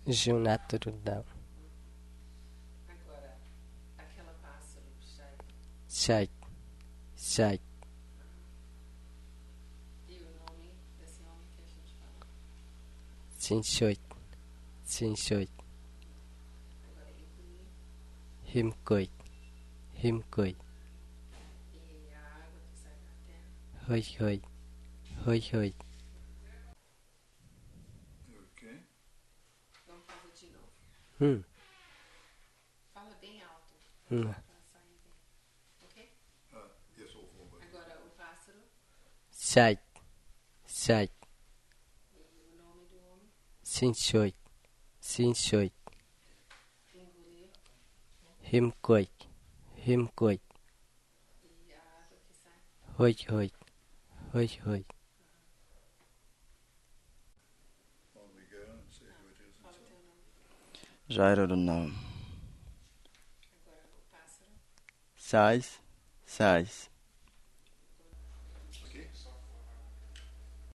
Junaturdão. Agora, aquela pássaro, Shai. Shai. Shai. E o nome desse homem que a gente fala? Sinshoit. Sinshoit. Agora, Ibni. Himkoit. Himkoit. E a água que sai da terra? Hoi hoi. Hoi hoi. Okay. Vamos fazer de novo. Fala bem alto. Pra sair bem. Ok? Yes, all four. Agora, o pássaro. Shai. Shai. E o nome do homem. Sinshoit. Sinshoit. Engolir. Himkoit. Himkoit. E a água que sai. Hoi hoi. Hoi hoi. On we go and see who it is. Fala o teu nome. Jairudunam. Agora, o pássaro. Sais. Sais.